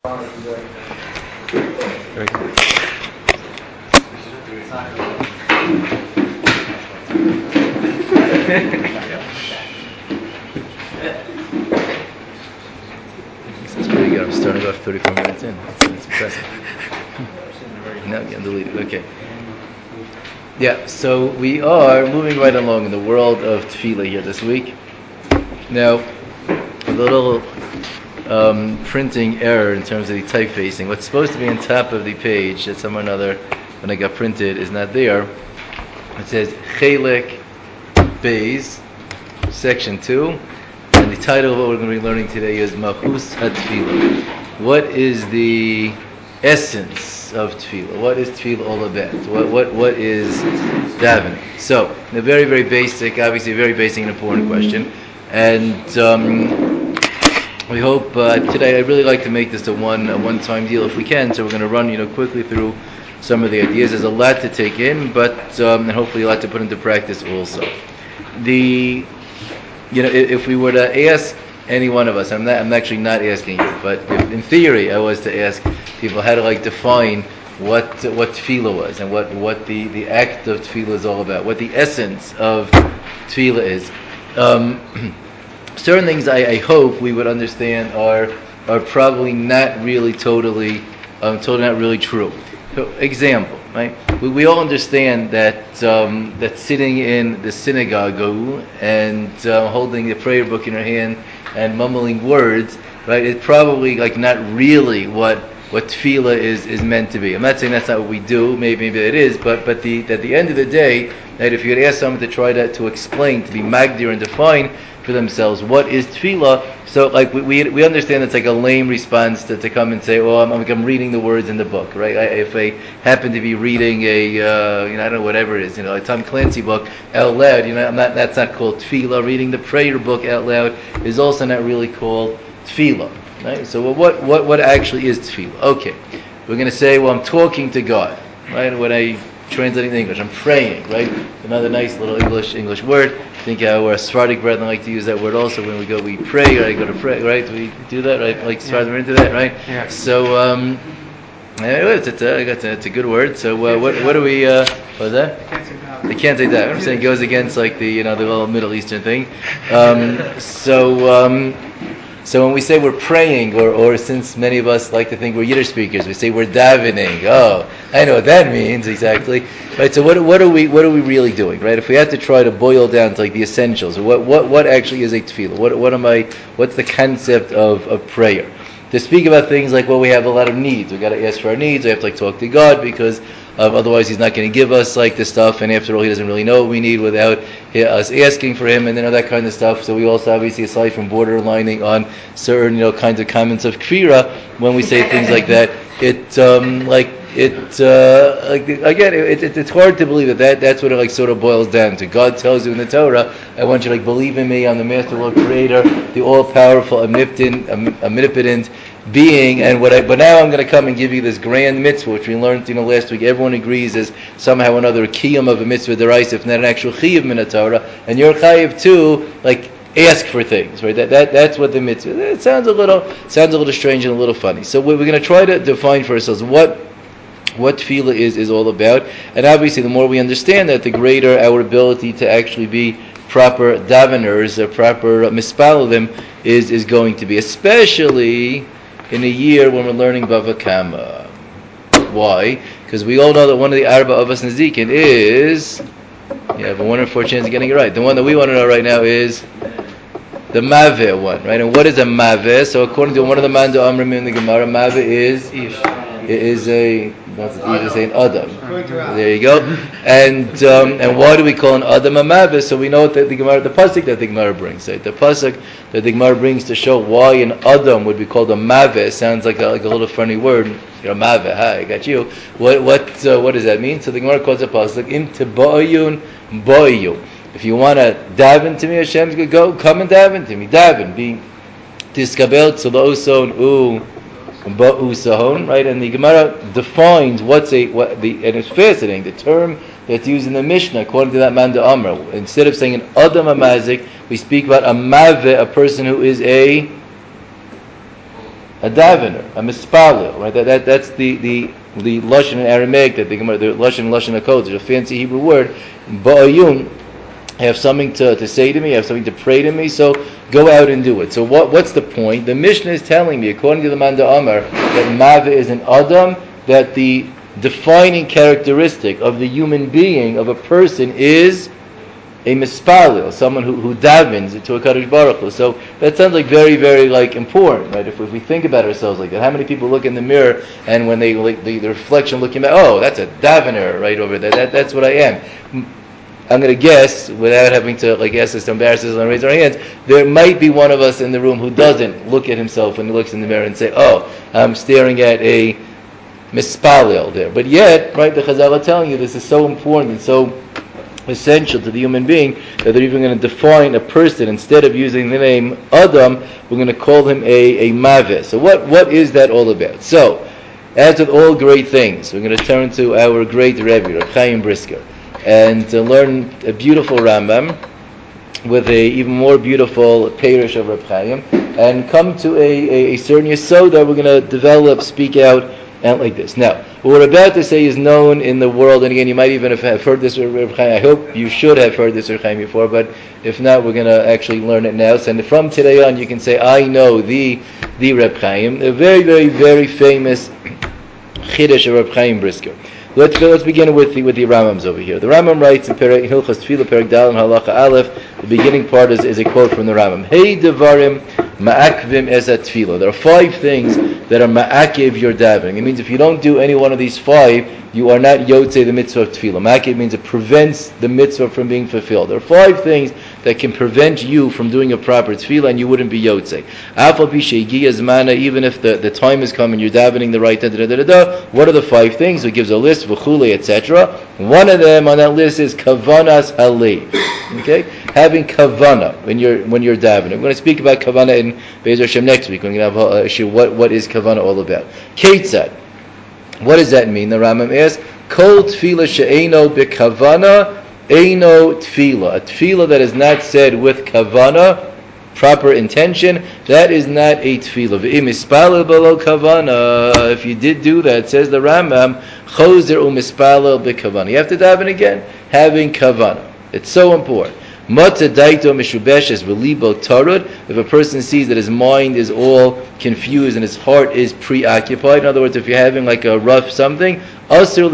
Very good. This is pretty good. I'm starting off 34 minutes in. That's impressive. No, I'm deleted. Okay. Yeah, so we are moving right along in the world of tefillah here this week. Now, a little printing error in terms of the typefacing. What's supposed to be on top of the page that somehow or another, when I got printed, is not there. It says Chelek Beis, section 2, and the title of what we're going to be learning today is Mahus HaTefillah. What is the essence of tefillah? What is tefillah all about? What is davening? So, a very, very basic, obviously a very basic and important question. And we hope today, I'd really like to make this a one-time deal if we can. So we're going to run quickly through some of the ideas. There's a lot to take in, but and hopefully a lot to put into practice also. If we were to ask any one of us, I'm actually not asking you, but if in theory I was to ask people how to define what tefillah was and what the act of tefillah is all about, what the essence of tefillah is. Certain things I hope we would understand are probably not really totally not really true. So, example, right? We all understand that sitting in the synagogue and holding the prayer book in your hand and mumbling words, right, is probably not really what tefillah is meant to be. I'm not saying that's not what we do. Maybe it is, but at the end of the day, that if you had asked someone to try to explain, to be magdir and define for themselves what is tefillah, so we understand it's a lame response to come and say, well, I'm reading the words in the book, right? If I happen to be reading I don't know, whatever it is, a Tom Clancy book out loud, that's not called tefillah. Reading the prayer book out loud is also not really called tefillah. Right? So what actually is tefillah? Okay, we're going to say, well, I'm talking to God, right? When I translate in English, I'm praying, right? Another nice little English word. I think our Sephardic brethren like to use that word also when we pray, or I go to pray, right? We do that, right? Like Sephardic, we're into that, right? Yeah. So, anyways, it's a good word. So, what do we? What is that? I can't say that. I'm saying it goes against the little Middle Eastern thing. So when we say we're praying, or since many of us like to think we're Yiddish speakers, we say we're davening. Oh, I know what that means exactly. Right. So what are we really doing? Right. If we had to try to boil down to the essentials, what actually is a tefillah? What's the concept of prayer? To speak about things like, well, we have a lot of needs. We got to ask for our needs. We have to talk to God because otherwise He's not going to give us the stuff. And after all, He doesn't really know what we need without us asking for Him, and that kind of stuff. So we also obviously, aside from borderlining on certain kinds of comments of kfira, when we say things like that, it's hard to believe that's what it sort of boils down to. God tells you in the Torah, I want you to believe in me. I'm the Master, Lord, Creator, the all-powerful, omnipotent being, but now I'm going to come and give you this grand mitzvah, which we learned last week. Everyone agrees is somehow or another a kiyum of a mitzvah deraisa, if not an actual chiyuv min Torah, and you're chayiv too, ask for things, right? That's what the mitzvah. It sounds a little strange and a little funny. So we're going to try to define for ourselves what tefillah is all about, and obviously the more we understand that, the greater our ability to actually be proper daveners, proper mispalim is going to be, especially in a year when we're learning Bava Kama. Why? Because we all know that one of the Arba Avos Nezikin is, you have a 1 in 4 chance of getting it right. The one that we want to know right now is the Maveh one, right? And what is a Maveh? So according to one of the Manda Amrim in the Gemara, Maveh is an Adam. There you go. And why do we call an Adam a Maveh? So we know that the pasuk that the Gemara brings, right? The pasuk that the Gemara brings to show why an Adam would be called a Maveh sounds like a little funny word. Maveh, hi, I got you. What does that mean? So the Gemara calls it pasuk Im Teba'ayun Ba'ayu. If you want to daven to me, Hashem's going to go, come and daven to me. Daven, being tiskabel tzaloson ba'u sahon, right? And the Gemara defines and it's fascinating, the term that's used in the Mishnah, according to that Manda Amra. Instead of saying an Adam Amazik, we speak about a Maveh, a person who is a a davener, a mispalel, right? That's the lashon in Aramaic, that the lashon HaKodesh, is a fancy Hebrew word. Ba'ayun, have something to say to me, have something to pray to me, so go out and do it. So what's the point? The Mishnah is telling me, according to the Manda Amar, that Mava is an Adam, that the defining characteristic of the human being, of a person, is a mispalil, someone who davens to a Kadosh Baruch Hu. So that sounds like very, very important, right? If we think about ourselves like that, how many people look in the mirror and when they the reflection looking back, oh, that's a davener right over there. That's what I am. I'm going to guess, without having to ask us to embarrass us and raise our hands, there might be one of us in the room who doesn't look at himself when he looks in the mirror and say, oh, I'm staring at a mispalil there. But yet, right, the Chazal are telling you this is so important and so essential to the human being that they're even going to define a person. Instead of using the name Adam, we're going to call him a Maveh. So what is that all about? So, as with all great things, we're going to turn to our great Rebbe, Reb Chaim Brisker, and to learn a beautiful Rambam with a even more beautiful Perush of Reb Chaim, and come to a certain yesod that we're going to develop, speak out, and like this. Now, what we're about to say is known in the world, and again, you might even have heard this with Reb Chaim. I hope you should have heard this with Reb Chaim before, but if not, we're going to actually learn it now. So, and from today on, you can say, I know the Reb Chaim, a very, very, very famous Chiddush of Reb Chaim Brisker. Let's begin with the Rambams over here. The Rambam writes in Hilchos Tefillah, Perek Daled, Halacha Aleph. The beginning part is a quote from the Rambam. Hey Devarim Ma'akvim Es Tefillah. There are 5 things that are ma'akiv your davening. It means if you don't do any one of these 5, you are not yotzei the mitzvah of tefillah. Ma'akiv means it prevents the mitzvah from being fulfilled. There are 5 things that can prevent you from doing a proper tefillah, and you wouldn't be yotzei. Even if the time has come and you're davening the right, what are the 5 things? It gives a list, v'chule, etc. One of them on that list is kavanas halev. Okay, having kavana when you're davening. We're going to speak about kavana in Be'ez Hashem next week. We're going to have an issue. What is kavana all about? Ketzad. What does that mean? The Rambam asks, Kol tefillah she'eino bekavana eino tefillah. A tefillah that is not said with kavana, proper intention, that is not a tefillah. V'im ispalel below kavana. If you did do that, says the Rambam, chozer u'mispalel bekavana. You have to daven again, having kavana. It's so important. If a person sees that his mind is all confused and his heart is preoccupied, in other words, if you're having like a rough something, he's not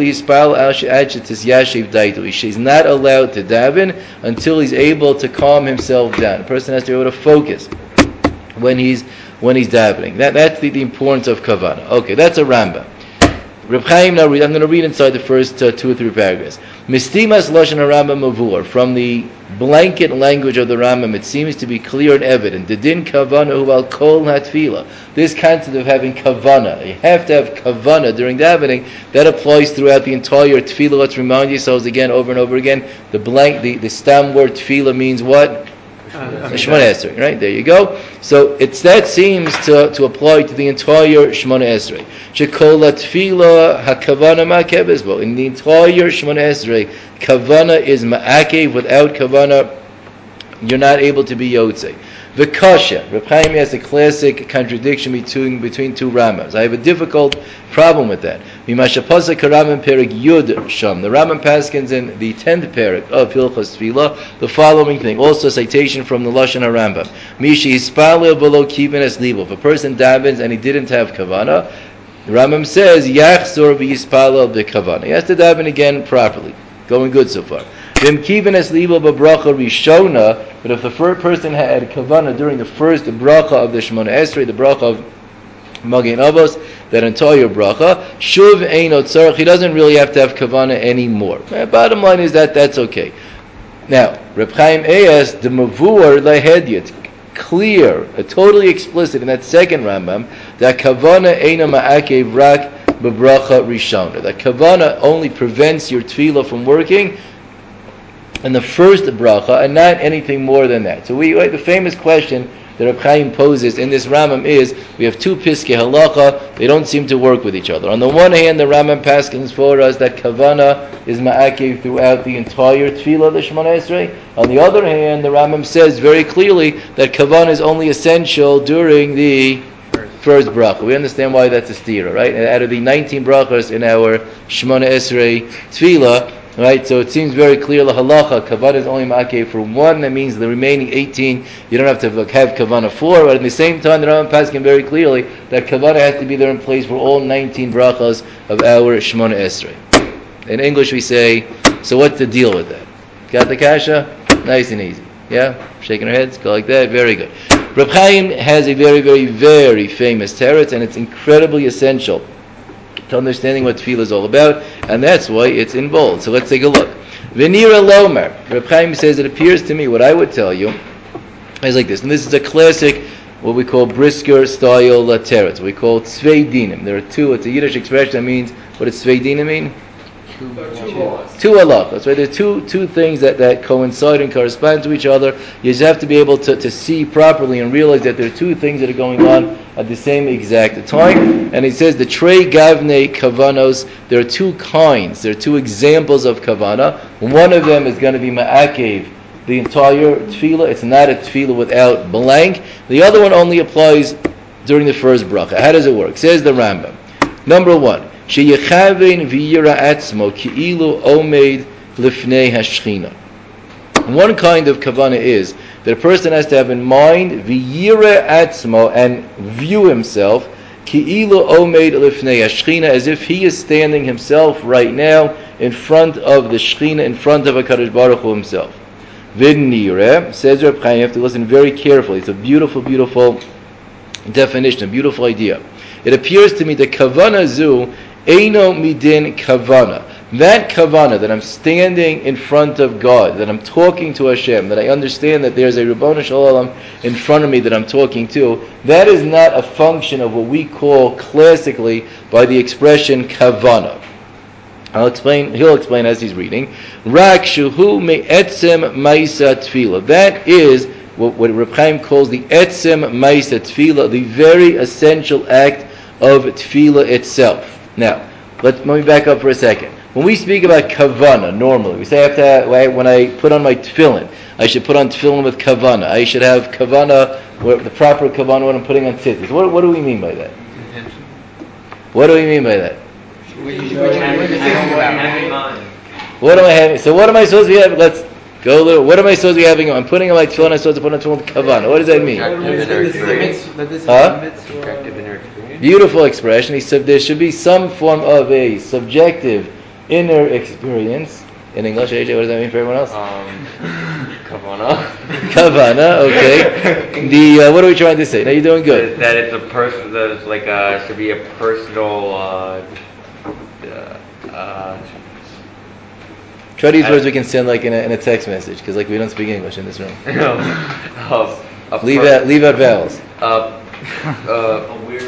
allowed to daven until he's able to calm himself down. A person has to be able to focus when he's davening. That's the importance of kavana. Okay, that's a Rambam. Reb Chaim, now I'm going to read inside the first 2 or 3 paragraphs. Mistimas lashon Rambam mavur. From the blanket language of the Rambam, it seems to be clear and evident. The din kavana hu al kol hatfila. This concept of having kavana, you have to have kavana during davening. That applies throughout the entire tefillah. Let's remind yourselves again, over and over again. The stem word tefillah means what? Shemona Esrei, right? There you go. So that seems to apply to the entire Shemona Esrei. Shekol tefillah hakavana ma'akev ezbo. In the entire Shemona Esrei, kavana is ma'akev. Without kavana, you're not able to be yotzei. V'kasha. Reb Chaim has a classic contradiction between 2 Rambams. I have a difficult problem with that. Mimashapasa karamim perik yud sham. The Rambam paskins in the 10th perik of Hilchos Tefillah the following thing. Also citation from the Lashon HaRambam. Mishi hispalel below kivin es libo. If a person davens and he didn't have kavana, the Rambam says yachzor v'yispalel b'kavana. He has to daven again properly. Going good so far. But if the first person had kavana during the first bracha of the Shemona Esrei, the bracha of Magen Avos, that entire bracha, shuv eino tzarich, he doesn't really have to have kavana anymore. Bottom line is that's okay. Now, Reb Chaim asks, the mavur lehedyet, clear, totally explicit in that second Rambam, that kavana eino ma'akev rak bebracha rishona. That kavana only prevents your tefillah from working in the first bracha, and not anything more than that. So the famous question that Reb Chaim poses in this Rambam is, we have 2 piskei halacha, they don't seem to work with each other. On the one hand, the Rambam paskins for us that kavana is ma'akev throughout the entire tefillah of the Shemona Esrei. On the other hand, the Rambam says very clearly that kavana is only essential during the first bracha. We understand why that's a stira, right? And out of the 19 brachas in our Shemona Esrei Tefillah, right? So it seems very clear, la halacha, kavanah is only ma'akev for one. That means the remaining 18, you don't have to have kavanah for. But at the same time, the Rambam Paskin very clearly that kavanah has to be there in place for all 19 brachas of our Shemona Esrei. In English we say, so what's the deal with that? Got the kasha? Nice and easy. Yeah? Shaking our heads, go like that, very good. Reb Chaim has a very, very, very famous teretz, and it's incredibly essential to understanding what tefillah is all about, and that's why it's in bold. So let's take a look. Venira Lomer. Reb Chaim says, it appears to me, what I would tell you is like this, and this is a classic, what we call Brisker style teretz. We call tzvei dinim. There are two, it's a Yiddish expression that means, what does tzvei dinim mean? Two halachas, right? There are two things that coincide and correspond to each other. You just have to be able to see properly and realize that there are two things that are going on at the same exact time. And he says the trei gavne kavanos, there are two kinds, there are two examples of kavana. One of them is going to be ma'akev, the entire tefillah. It's not a tefillah without blank. The other one only applies during the first bracha. How does it work? Says the Rambam. Number one, sheyechavein v'yira atzmo ki'ilu omeid lifnei hashchina. One kind of kavanah is that a person has to have in mind v'yira atzmo and view himself ki'ilu omeid lifnei hashchina, as if he is standing himself right now in front of the shchina, in front of HaKadosh Baruch Hu himself. V'nireh, says Reb Chaim, you have to listen very carefully. It's a beautiful, beautiful definition, a beautiful idea. It appears to me that kavana zu eino midin kavana. That kavana, that I'm standing in front of God, that I'm talking to Hashem, that I understand that there's a Ribono Shel Olam in front of me that I'm talking to, that is not a function of what we call classically by the expression kavana. He'll explain as he's reading. Rak shuhu me'etzem ma'isa tefillah. That is what Reb Chaim calls the etzem ma'isa tefillah, the very essential act of tefillah itself. Now, let me back up for a second. When we speak about kavana, normally, we say when I put on my tefillin, I should put on tefillin with kavana. I should have kavana, the proper kavana when I'm putting on tzitzis. What do we mean by that? Intention. What do we mean by that? What am I having? So what am I supposed to be having? Let's go a little. What am I supposed to be having? I'm putting on my tefillin, I'm supposed to put on tefillin with kavana. What does that mean? Beautiful expression. He said there should be some form of a subjective inner experience. In English, AJ, what does that mean for everyone else? Kavana. Kavana, okay. What are we trying to say? Now you're doing good. That it's a person. That it's like should be a personal. Try to use words we can send like in a text message, because like we don't speak English in this room. Leave out vowels. A weird.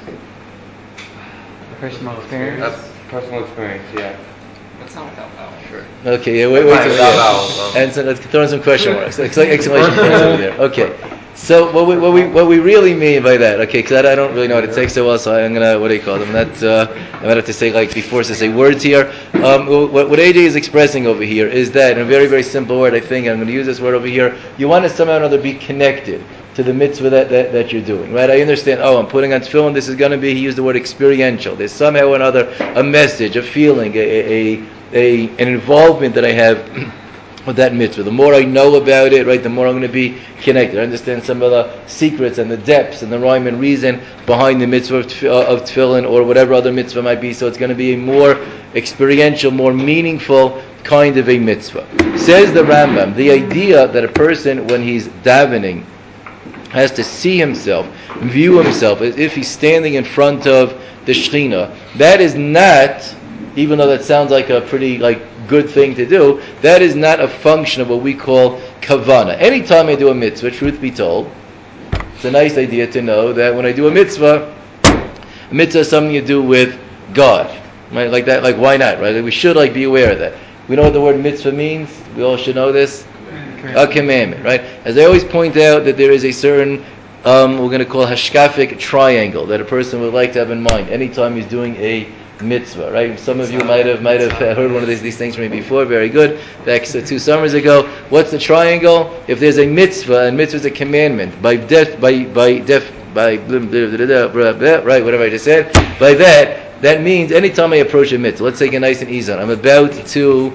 Personal experience. Personal experience, yeah. That's not without vowels. Sure. Okay, yeah, wait. And so let's throw in some question marks. It's like exclamation points over there. Okay. So what we really mean by that, okay, because I don't really know what it takes so well, so I'm gonna, what do you call them? I'm gonna have to say, like, be forced to say words here. What AJ is expressing over here is that, in a very, very simple word, I think, I'm going to use this word over here, you want to somehow or another be connected to the mitzvah that you're doing, right? I understand, I'm putting on tefillin, this is going to be, he used the word experiential. There's somehow or another a message, a feeling, an involvement that I have with that mitzvah. The more I know about it, right, the more I'm going to be connected. I understand some of the secrets and the depths and the rhyme and reason behind the mitzvah of tefillin or whatever other mitzvah might be. So it's going to be a more experiential, more meaningful kind of a mitzvah. Says the Rambam, the idea that a person, when he's davening, has to see himself, view himself as if he's standing in front of the Shekhinah, that is not, even though that sounds like a pretty good thing to do, that is not a function of what we call kavana. Anytime I do a mitzvah, truth be told, it's a nice idea to know that when I do a mitzvah is something you do with God, right? Like that, why not, right? We should be aware of that. We know what the word mitzvah means. We all should know this. A commandment, right? As I always point out, that there is a certain we're going to call hashkafic triangle that a person would like to have in mind anytime he's doing a mitzvah, right? Some of you might have heard one of these things from me before. Very good. Back 2 summers ago. What's the triangle? If there's a mitzvah, and mitzvah is a commandment, by by right, whatever I just said, by that means anytime I approach a mitzvah, let's take a nice and easy one. I'm about to do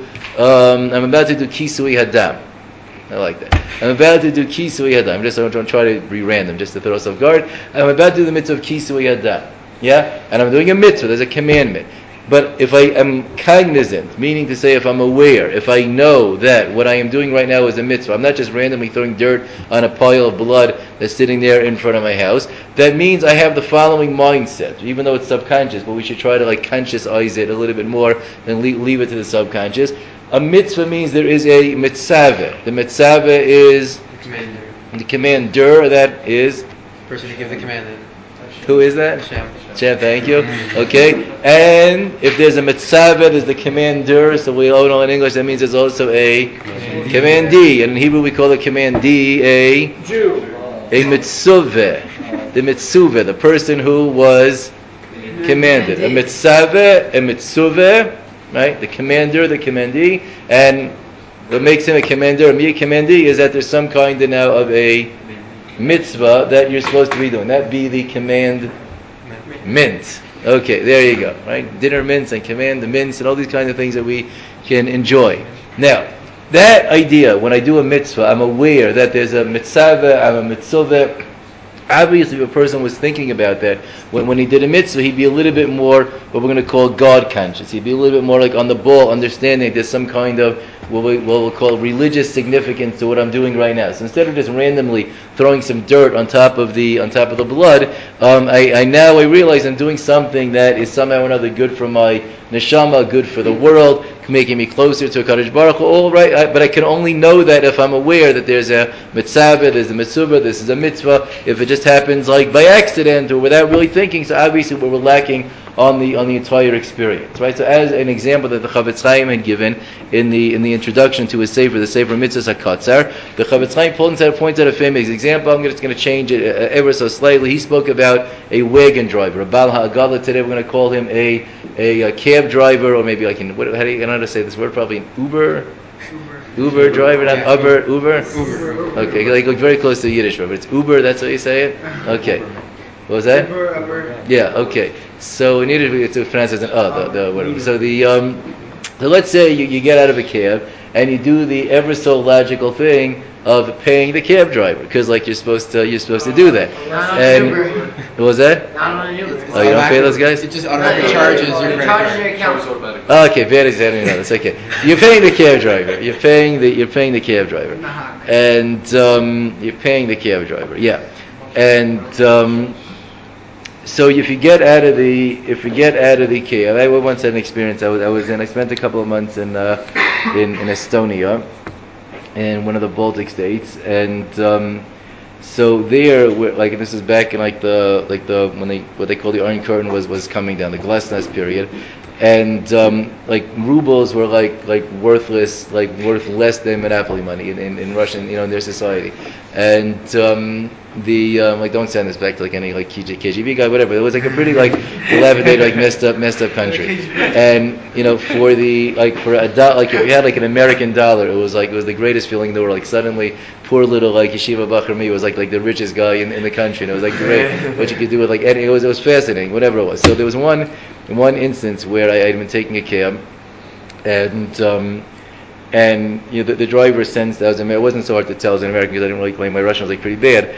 kisui hadam. I like that. I'm about to do kisui hadam. I'm going to try to be random, just to throw us off guard. I'm about to do the mitzvah of kisui hadam. Yeah, and I'm doing a mitzvah. There's a commandment. But if I am cognizant, meaning to say if I'm aware, if I know that what I am doing right now is a mitzvah, I'm not just randomly throwing dirt on a pile of blood that's sitting there in front of my house, that means I have the following mindset, even though it's subconscious, but we should try to conscientize it a little bit more than leave it to the subconscious. A mitzvah means there is a mitzvah. The mitzvah is the commander, that is The person who gives the commandment. who is that? Hashem. Thank you. Okay. And if there's a mitzvah, there's the commander. So we all know in English that means there's also a commandee. And in Hebrew we call a commandee a Jew. A mitzvah. The mitzvah, the person who was commanded. A mitzvah, a mitzvah, right? The commander, the commandee. And what makes him a commander, a mere commandee, is that there's some kind of now of a mitzvah that you're supposed to be doing. That be the command mint. Okay, there you go. Right? Dinner mints and command the mints and all these kinds of things that we can enjoy. Now, that idea, when I do a mitzvah, I'm aware that there's a mitzvah, I'm a mitzvah. Obviously, if a person was thinking about that, when he did a mitzvah, he'd be a little bit more, what we're going to call God conscious. He'd be a little bit more on the ball, understanding there's some kind of what we'll call religious significance to what I'm doing right now. So instead of just randomly throwing some dirt on top of the blood, I realize I'm doing something that is somehow or another good for my neshama, good for the world, making me closer to HaKadosh Baruch Hu. All right, but I can only know that if I'm aware that there's a mitzvah, there's a mitzvah, this is a mitzvah. If it just happens by accident or without really thinking, so obviously we're lacking on the entire experience, right? So as an example that the Chavetz Chaim had given in the introduction to his Sefer, the Sefer Mitzvahs HaKatzar, the Chavetz Chaim points out a famous example. I'm just going to change it ever so slightly. He spoke about a wagon driver, a Baal HaAgala. Today we're going to call him a cab driver, or maybe I don't know how to say this word, probably an Uber driver, not Uber? Okay, like very close to the Yiddish word, but it's Uber, that's how you say it? Okay. What was that? Yeah, okay. So in Yiddish it's pronounced as an the whatever. So so let's say you get out of a cab and you do the ever so logical thing of paying the cab driver, because you're supposed to do that. And what was that? Oh, you don't pay those guys? It just automatically charges your credit card. Okay, very exactly. No, that's okay. You're paying the cab driver. You're paying the cab driver, and you're paying the cab driver. Yeah, and so if you get out of the cab, I once had an experience. I spent a couple of months in Estonia, in one of the Baltic states, and so there, this is back in what they call the Iron Curtain was coming down, the Glasnost period, and rubles were worthless, worth less than monopoly money in Russian, in their society, and don't send this back to any KGB guy, whatever. It was a pretty dilapidated, messed up country, and for a dollar, if you had an American dollar, it was the greatest feeling in the world. Suddenly, poor little yeshiva bachar me was the richest guy in the country, and it was great what you could do with it was fascinating, whatever it was. So there was one instance where I had been taking a cab, and the driver sensed that I was American. It wasn't so hard to tell I was an American because I didn't really claim my Russian was pretty bad,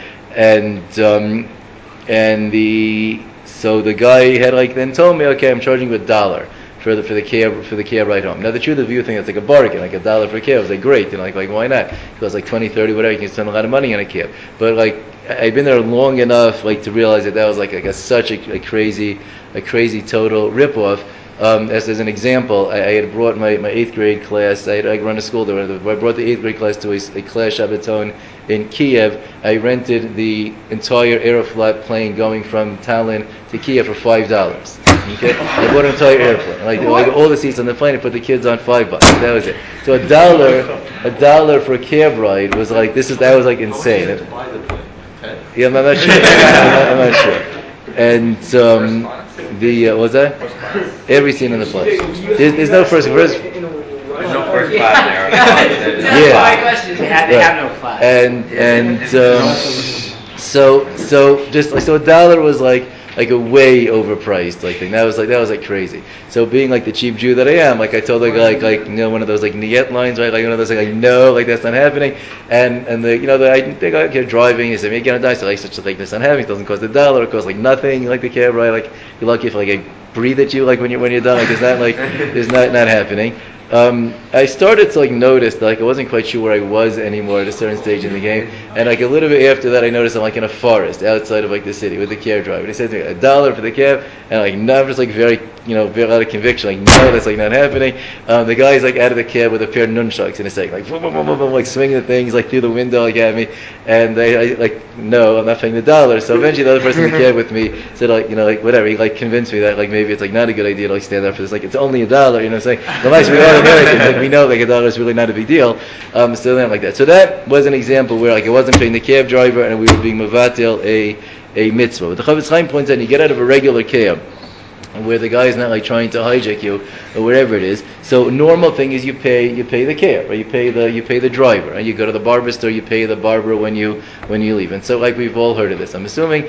so the guy had then told me, okay, I'm charging you $1 for the cab ride home. Now the truth of you think that's a bargain, $1 for a cab. I was great, why not? It was 20, 30, whatever. You can spend a lot of money on a cab, but I'd been there long enough to realize that was such a crazy total ripoff. As an example, I had brought my 8th grade class. I run a school there. I brought the 8th grade class to a class Shabbaton in Kiev. I rented the entire Aeroflot plane going from Tallinn to Kiev for $5. Okay, I bought an entire airplane. All the seats on the plane. I put the kids on $5. That was it. So $1 for a cab ride was that was insane. Yeah, I'm not sure. I'm not sure. And what was that? Every scene in the plane. There's no first. There's no first class there. Yeah. My question is, they have no class. And So just like, so a dollar was like a way overpriced like thing. That was like crazy. So being like the cheap Jew that I am, like I told the guy like one of those like Niet lines, right? Like one of those like no, like that's not happening. And the the guy kept driving. He said, "Me gonna die." So like such like this not happening. It doesn't cost $1. It costs like nothing. Like the cab, right? Like you're lucky if like I breathe at you like when you're done. Like it's not happening. I started to like notice that like I wasn't quite sure where I was anymore at a certain stage in the game, and like a little bit after that I noticed I'm like in a forest outside of like the city with the cab driver. And he said to me $1 for the cab, and like no, I'm just like very very out of conviction, like no, that's like not happening. The guy's like out of the cab with a pair of nunchucks in his hand, like boom, boom, boom, boom, boom, like swinging the things like through the window like at me, and I like no, I'm not paying $1. So eventually the other person in the cab with me said like like whatever, he like convinced me that like maybe it's like not a good idea to like stand up for this, like it's only $1, you know what I'm saying? Americans, like we know like $1 is really not a big deal. So then like that. So that was an example where like I wasn't paying the cab driver and we were being mevatel a mitzvah. But the Chavetz Chaim points out, you get out of a regular cab where the guy is not like trying to hijack you or whatever it is. So normal thing is you pay the cab, right? You pay the driver, and you go to the barber store, you pay the barber when you leave. And so like we've all heard of this, I'm assuming,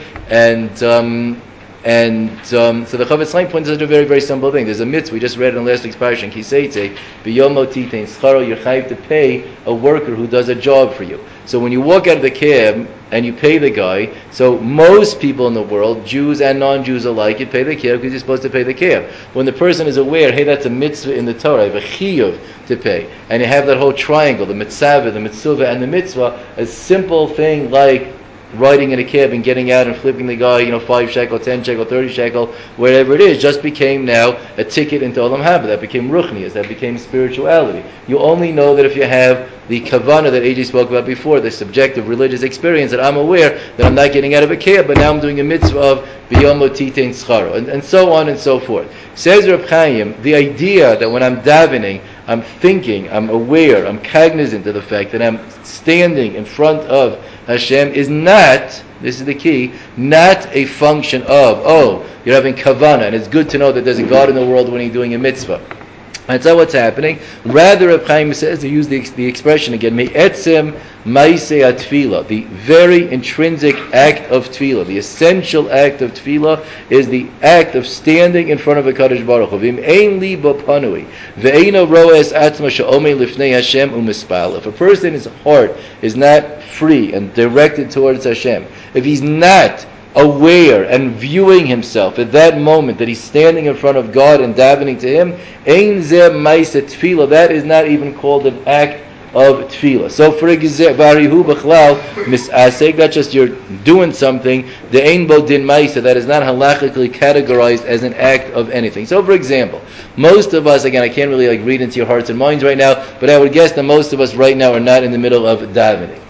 so the Chavetz Chaim points out a very, very simple thing. There's a mitzvah we just read in last week's parasha in Kiseitze, b'yomo titein scharo, you're chayiv to pay a worker who does a job for you. So when you walk out of the cab and you pay the guy, so most people in the world, Jews and non-Jews alike, you pay the cab because you're supposed to pay the cab. When the person is aware, hey, that's a mitzvah in the Torah, I have a chiyuv to pay, and you have that whole triangle, the mitzvah, the mitzvah, and the mitzvah, a simple thing like riding in a cab and getting out and flipping the guy, 5 shekel, 10 shekel, 30 shekel, whatever it is, just became now a ticket into Olam Haba. That became ruchnias, that became spirituality. You only know that if you have the kavanah that AJ spoke about before, the subjective religious experience, that I'm aware that I'm not getting out of a cab, but now I'm doing a mitzvah of biyomo titein scharo, and so on and so forth. Says Reb Chaim, the idea that when I'm davening, I'm thinking, I'm aware, I'm cognizant of the fact that I'm standing in front of Hashem is not, this is the key, not a function of, you're having kavanah, and it's good to know that there's a God in the world when you're doing a mitzvah. That's not what's happening. Rather, Reb Chaim says, to use the expression again, me'etzem ma'aseh atfilah, the very intrinsic act of tefillah, the essential act of tefillah is the act of standing in front of a Kadosh Baruch Hu. V'im ein libo panui, ve'eino roes atzma she'omei lifnei Hashem u'mispal. If a person's heart is not free and directed towards Hashem, if he's not aware and viewing himself at that moment that he's standing in front of God and davening to Him, ein zeh ma'aseh tefillah, that is not even called an act of tefillah. So for example, varihu b'chlal misasek, that's just you're doing something, the ein bo din ma'aseh, that is not halachically categorized as an act of anything. So for example, most of us, again, I can't really like read into your hearts and minds right now, but I would guess that most of us right now are not in the middle of davening.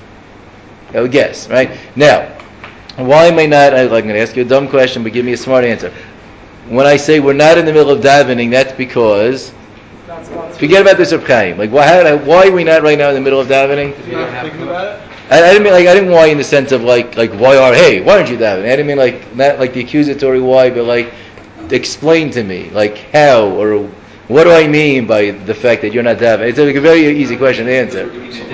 I would guess, right? Now, why am I not? I'm going to ask you a dumb question, but give me a smart answer. When I say we're not in the middle of davening, that's because forget about this Reb Chaim. Like, why are we not right now in the middle of davening? I didn't why in the sense of like why aren't you davening? I didn't mean like not like the accusatory why, but like explain to me like how or what do I mean by the fact that you're not davening? It's like a very easy question to answer.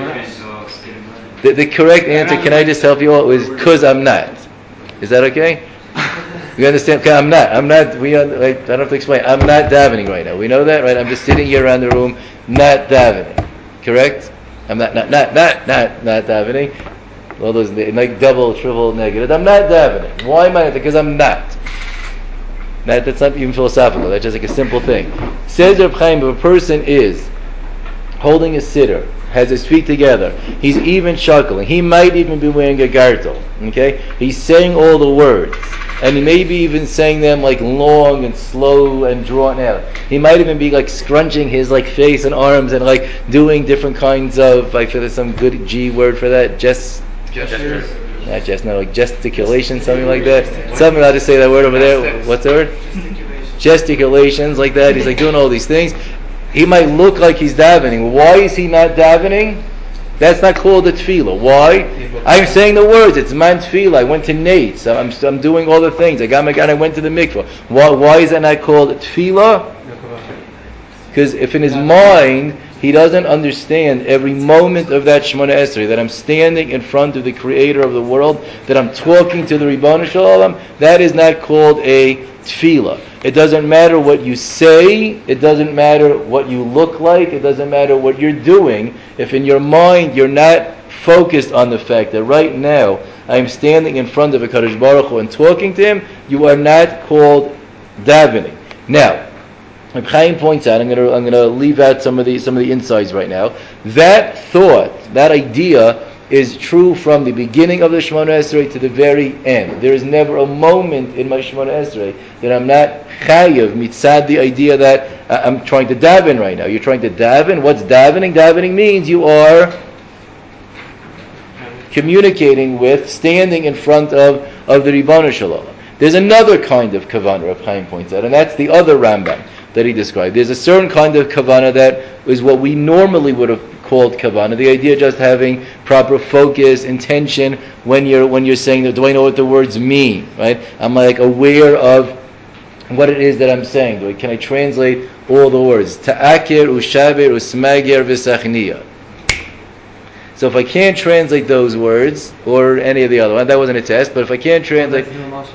The correct answer, can I just help you all, is because I'm not. Is that okay? You understand? Okay, I'm not. I don't have to explain. I'm not davening right now. We know that, right? I'm just sitting here around the room, not davening. Correct? I'm not davening. All those like double, triple negative. I'm not davening. Why am I not? Because I'm not. That's not even philosophical. That's just like a simple thing. Says Reb Chaim, if a person is holding a siddur, has his feet together, he's even chuckling, he might even be wearing a gartel, okay? He's saying all the words, and he may be even saying them like long and slow and drawn out. He might even be like scrunching his like face and arms and like doing different kinds of, like, there's some good G word for that, gestures. Not just, no, like gesticulation, something like that. Something, I'll just say that word over there. What's the word? Gesticulations, like that. He's like doing all these things. He might look like he's davening. Why is he not davening? That's not called a tefillah. Why? I'm saying the words. It's man tefillah. I went to Nate's. I'm doing all the things. I got my gun. I went to the mikvah. Why is that not called tefillah? Because if in his mind he doesn't understand every moment of that Shemona Esrei, that I'm standing in front of the Creator of the world, that I'm talking to the Ribbon Shalom. That is not called a tefillah. It doesn't matter what you say, it doesn't matter what you look like, it doesn't matter what you're doing. If in your mind you're not focused on the fact that right now I am standing in front of a Kadosh Baruch Hu and talking to him, you are not called davening. Now, Reb Chaim points out, I'm going to leave out some of the insights right now. That thought, that idea, is true from the beginning of the Shemona Esrei to the very end. There is never a moment in my Shemona Esrei that I'm not chayav mitzad the idea that I'm trying to daven right now. You're trying to daven? What's davening? Davening means you are communicating with, standing in front of the Ribbon Shalom. There's another kind of kavanah, Reb Chaim points out, and that's the other Rambam that he described. There's a certain kind of kavanah that is what we normally would have called kavanah. The idea of just having proper focus, intention when you're saying that. Do I know what the words mean? Right? I'm like aware of what it is that I'm saying. Can I translate all the words? Ta'akir, ushaber, usmager, v'sachniya. So if I can't translate those words or any of the other ones, that wasn't a test. But if I can't translate,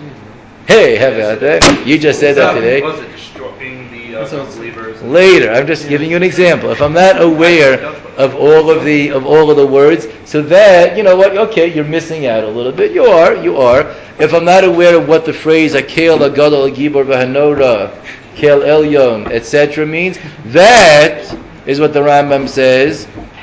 hey, how about that? You just said that today. Was it destroying the believers? Later, I'm just giving you an example. If I'm not aware of all of the words, so that, you know what? Okay, you're missing out a little bit. You are. If I'm not aware of what the phrase "Akel Agadol Gibor V'Hanora," Kel Elyon, etc. means, that is what the Rambam says.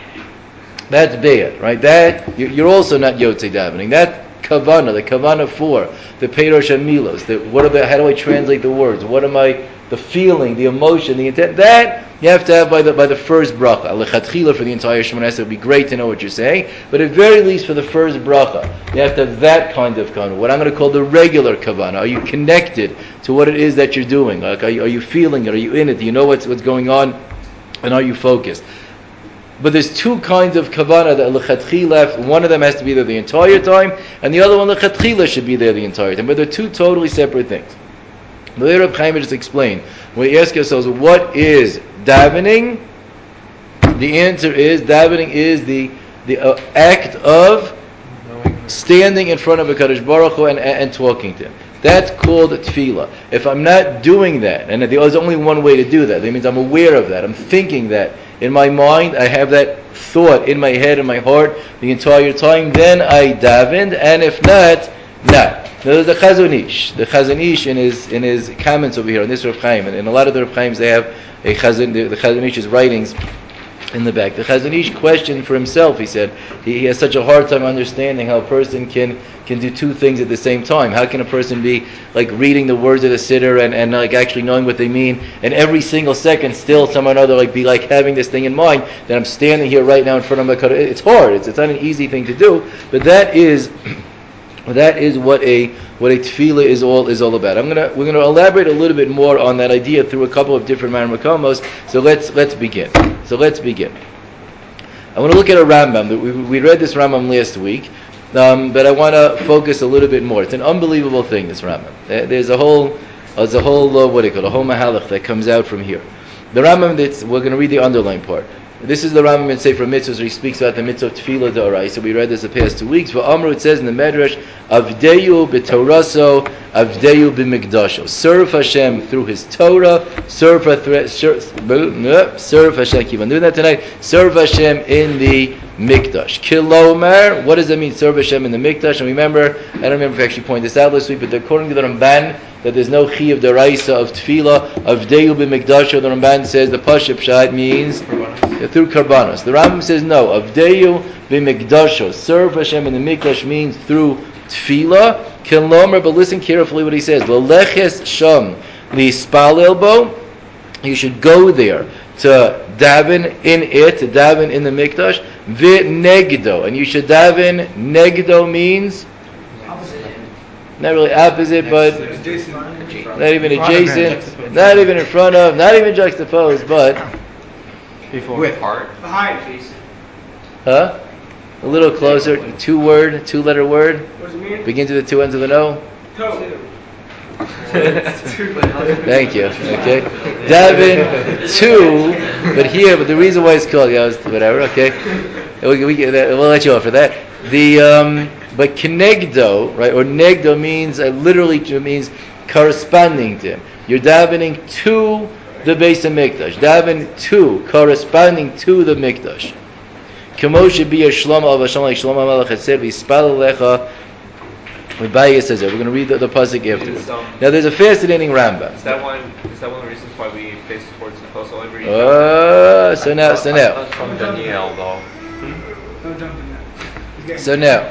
That's bad, right? That you're also not yotzei davening. That kavanah, the kavanah for the peirosh and milos. How do I translate the words? What am I? The feeling, the emotion, the intent. That you have to have by the first bracha. Lechatchila for the entire Shemona Esrei. It would be great to know what you're saying, but at very least for the first bracha, you have to have that kind of kavanah. What I'm going to call the regular kavanah. Are you connected to what it is that you're doing? Like, are you feeling it? Are you in it? Do you know what's going on? And are you focused? But there's two kinds of kavanah that lechatchila. One of them has to be there the entire time, and the other one lechatchila should be there the entire time. But they're two totally separate things. The Reb Chaim just explained. When we ask ourselves, what is davening? The answer is davening is the act of standing in front of a Kadosh Baruch Hu and talking to him. That's called tefillah. If I'm not doing that, and there's only one way to do that, that means I'm aware of that, I'm thinking that in my mind, I have that thought in my head and my heart the entire time, then I davened, and if not, not. Now there's the Chazon Ish. The Chazon Ish in his comments over here on this Reb Chaim, and in a lot of the Reb Chaims they have the Chazon Ish's writings in the back. The Chazon Ish questioned for himself. He said he has such a hard time understanding how a person can do two things at the same time. How can a person be like reading the words of the Siddur and like actually knowing what they mean, and every single second still someone or other like be like having this thing in mind that I'm standing here right now in front of my Kadosh. It's hard. It's not an easy thing to do, but that is what a tefillah is all about. We're gonna elaborate a little bit more on that idea through a couple of different Makomos. So let's begin. I want to look at a Rambam. We read this Rambam last week, but I want to focus a little bit more. It's an unbelievable thing, this Rambam. There's a whole what do you call it, a whole mahalach that comes out from here. The Rambam, we're going to read the underlying part. This is the Rambam in Sefer Mitzvahs where he speaks about the mitzvah of tefillah d'oraisa. So we read this the past 2 weeks. For Amru, it says in the Medrash, Avdeyu b'Toraso, Avdeyu b'Mikdasho. Serve Hashem through His Torah. Serve Hashem. Keep on doing that tonight. Serve Hashem in the Mikdash. Kilomar. What does that mean? Serve Hashem in the Mikdash. And remember, I don't remember if I actually pointed this out last week, but according to the Ramban, that there's no chi of d'oraisa of tefillah. Avdeyu b'Mikdasho. The Ramban says the Pashup Pshat means through karbanos. The Rambam says no. Avdeyu b'Mikdasho. Serve Hashem in the Mikdash means through tefillah. Kilomer, but listen carefully what he says. L'leches sham li'spalel bo. You should go there to daven in it, to daven in the Mikdash. V'negdo, and you should daven. Negdo means not really opposite, but not even adjacent, not even in front of, not even juxtaposed, but before. With heart. Behind, Jason. Huh? A little closer. Two-letter word. What does it mean? Begins with the two ends of the no. Toe. Thank you. Okay, daven two, but the reason why it's called whatever. Okay, we'll let you off for that. But kenegdo, right, or negdo means literally means corresponding to him. You're davening to the Beis HaMikdash. Daven to, corresponding to the Mikdash. Kemo shebi Shlomo al Vashem like Shlomo HaMelech had said, V'yispal alecha. Abaye says it. We're going to read the pasuk afterwards. Now, there's a fascinating Rambam. Is that one of the reasons why we face towards the coastal every? So now. That's from Daniel, though. Don't jump in there. So now.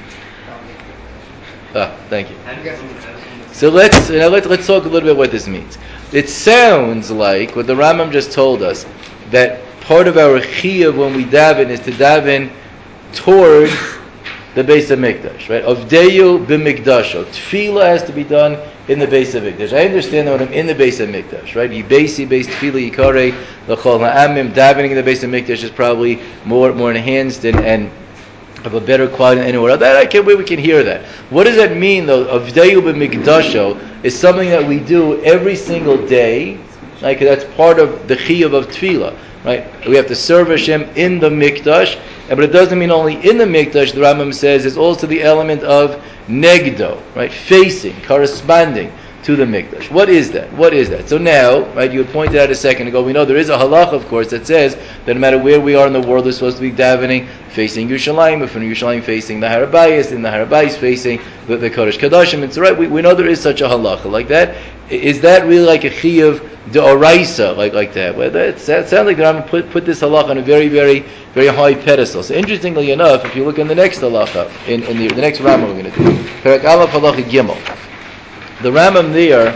Thank you. So let's talk a little bit what this means. It sounds like what the Rambam just told us, that part of our chiyuv when we daven is to daven towards the Beis HaMikdash, right? Avdeyu b'mikdasho. Tefillah has to be done in the Beis HaMikdash. I understand that when I'm in the Beis HaMikdash, right? Yibesi beis tefillah yikarei l'chol ha'amim. Davening in the Beis HaMikdash is probably more enhanced and of a better quality than anywhere else. We can hear that. What does that mean, though? Avdeyu b'mikdasho is something that we do every single day, right? Because that's part of the chiyuv of tefillah, right? We have to serve Hashem in the mikdash, but it doesn't mean only in the mikdash. The Rambam says it's also the element of negdo, right? Facing, corresponding to the mikdash. What is that? So now, right, you had pointed out a second ago, we know there is a halach, of course, that says that no matter where we are in the world, we're supposed to be davening facing Yerushalayim, if from Yerushalayim facing the Har HaBayis, in the Har HaBayis facing the Kodesh Kodashim. It's right. We know there is such a halacha like that. Is that really like a chiyuv d'oraisa, like that? Well, that sounds like the Rambam put this halacha on a very, very, very high pedestal. So interestingly enough, if you look in the next halacha, in the next Rambam we're going to do, Perek Aleph halacha Gimel. The Rambam there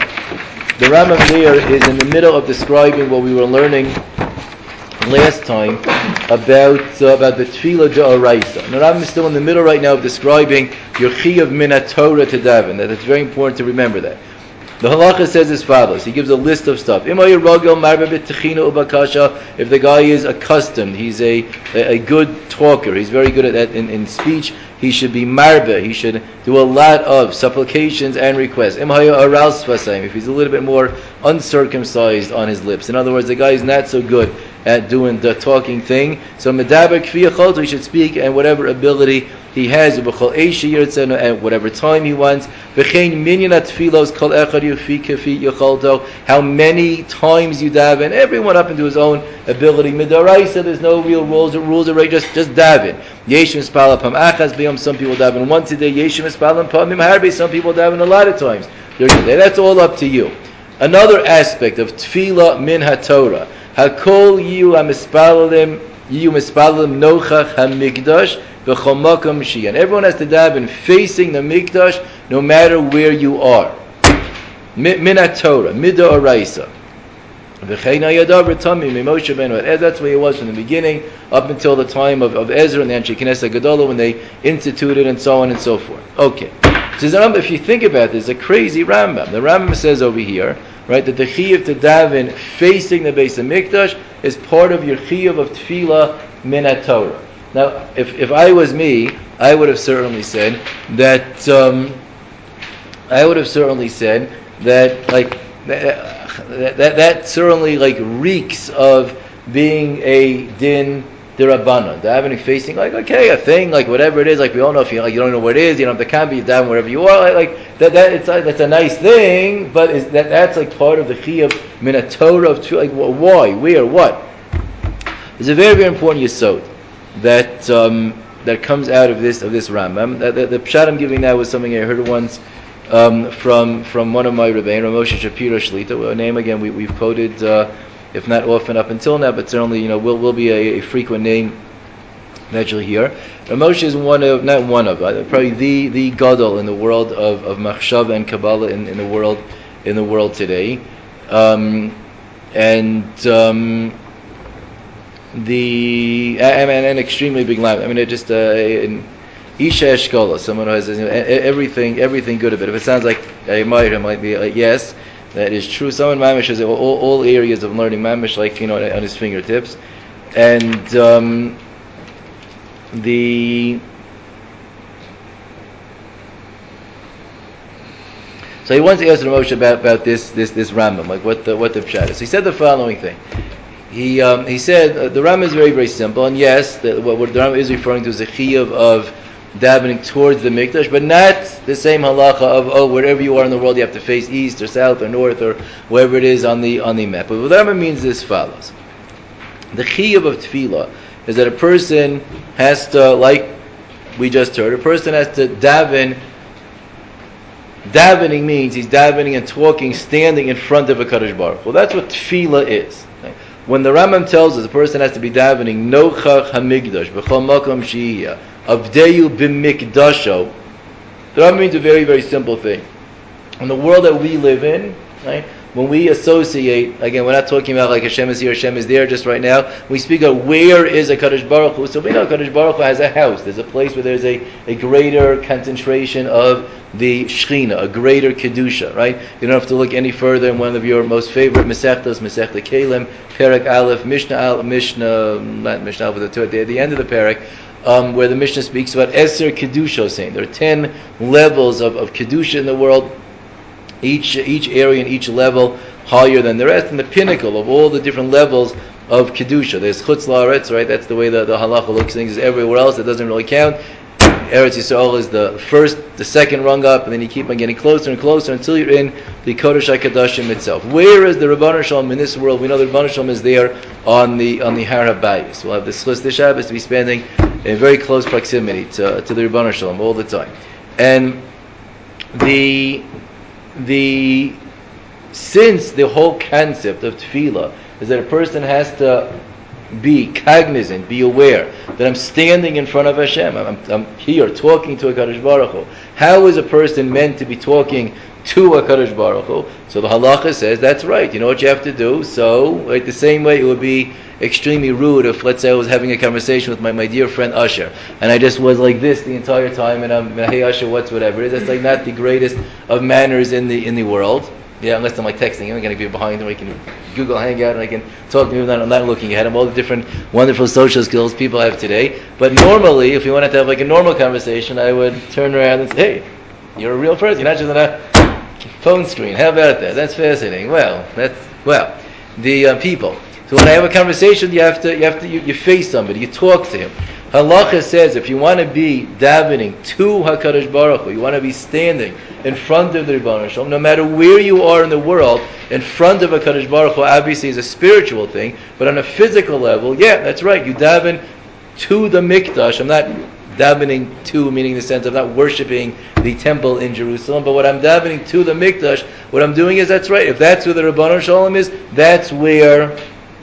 is in the middle of describing what we were learning last time about the Tefillah D'Oraisa. And the Rambam is still in the middle right now of describing your Chiyuv Min HaTorah to daven. That it's very important to remember that. The halacha says as follows. He gives a list of stuff. If the guy is accustomed, he's a good talker, he's very good at that in speech, he should be marbe, he should do a lot of supplications and requests. If he's a little bit more uncircumcised on his lips. In other words, the guy is not so good at doing the talking thing. So medaber kfiyah cholto, he should speak and whatever ability he has, and whatever time he wants. How many times you daven, everyone up into his own ability. Midaraisa, there's no real rules are right, just daven. Some people daven once a day. Some people daven a lot of times during the day. That's all up to you. Another aspect of tefillah min haTorah. Hakol yiyu hamispalalim nochach hamikdash b'chol makom shi. And everyone has to daven facing the mikdash, no matter where you are. Min haTorah, mid'oraisa. That's the way it was from the beginning, up until the time of Ezra and the Anshe Knesset Gedolah, when they instituted and so on and so forth. Okay. So Rambam, if you think about this, a crazy Rambam. The Rambam says over here, right, that the chiyuv to daven facing the Beis HaMikdash is part of your chiyuv of tefillah min haTorah. Now, if I was me, I would have certainly said that. That certainly reeks of being a din d'Rabbanan. Davening facing a thing, whatever it is, we all know if you don't know what it is, you don't have to be down wherever you are, that's a nice thing, but that's part of the chiyuv min haTorah of why, where, what? There's a very, very important yesod that comes out of this Rambam. The pshat I'm giving now was something I heard once from one of my Rebbein, Moshe Shapiro Shlita, a name again we've quoted, if not often up until now, but certainly will be a frequent name that you'll hear. Moshe is probably the gadol in the world of machshava and kabbalah in the world today, and an extremely big lamb. I mean, it just Isha Eshkola, someone who has everything good about it. If it sounds like I admire him, might be yes, that is true. Someone mamish has all areas of learning mamish, on his fingertips, and So he wants to ask Moshe about this Rambam, like what the pshat is. So he said the following thing. He said the Rambam is very, very simple, and yes, what the Rambam is referring to is the chiyuv of davening towards the mikdash, but not the same halacha of wherever you are in the world you have to face east or south or north or wherever it is on the map. But what the Rambam means is as follows: the chiyuv of tefillah is that a person has to, like we just heard, a person has to daven. Davening means he's davening and talking, standing in front of a Kadosh Baruch Hu. Well, that's what tefillah is. When the Rambam tells us a person has to be davening, nochach hamikdash, b'chol makom sheyiyah, avdeyu b'mikdasho, the Rambam means a very, very simple thing. In the world that we live in, right, when we associate, again, we're not talking about like Hashem is here, Hashem is there just right now. We speak of where is a Kadosh Baruch Hu. So we know Kadosh Baruch Hu has a house. There's a place where there's a greater concentration of the Shechina, a greater Kedusha, right? You don't have to look any further in one of your most favorite Masechtas, Masechta Kelim, Perek Aleph, Mishnah, not Mishnah, but at the end of the Perek, where the Mishnah speaks about Eser Kedusha, saying there are 10 levels of Kedusha in the world. Each area and each level higher than the rest, and the pinnacle of all the different levels of Kedusha. There's Chutz La'aretz, right? That's the way the halacha looks at things. Everywhere else, it doesn't really count. Eretz Yisrael is the second rung up, and then you keep on getting closer and closer until you're in the Kodesh HaKadoshim itself. Where is the Rebbeinu Shalom in this world? We know the Rebbeinu Shalom is there on the Har HaBayis. We'll have the Schus Shabbos to be spending in very close proximity to the Rebbeinu Shalom all the time. And since the whole concept of tefillah is that a person has to be cognizant, be aware that I'm standing in front of Hashem, I'm here talking to a Kadosh Baruch Hu. How is a person meant to be talking to a Kadosh Baruch Hu? So the halacha says that's right. You know what you have to do. So, like the same way, it would be extremely rude if, let's say, I was having a conversation with my dear friend Usher, and I just was like this the entire time, and I'm, hey Usher, whatever it is. That's like not the greatest of manners in the world. Yeah, unless I'm like texting him, I'm going to be behind him. I can Google Hangout and I can talk to him. I'm not looking at him. All the different wonderful social skills people have today. But normally, if we wanted to have like a normal conversation, I would turn around and say, "Hey, you're a real person. You're not just on a phone screen. How about that? That's fascinating." The people. So when I have a conversation, you face somebody, you talk to him. Halacha says if you want to be davening to HaKadosh Baruch Hu, you want to be standing in front of the Rebbeinu Shalom, no matter where you are in the world, in front of HaKadosh Baruch Hu obviously is a spiritual thing, but on a physical level, yeah, that's right, you daven to the Mikdash. I'm not davening to, meaning in the sense of not worshiping the temple in Jerusalem, but what I'm davening to the Mikdash, what I'm doing is, that's right, if that's where the Rebbeinu Shalom is, that's where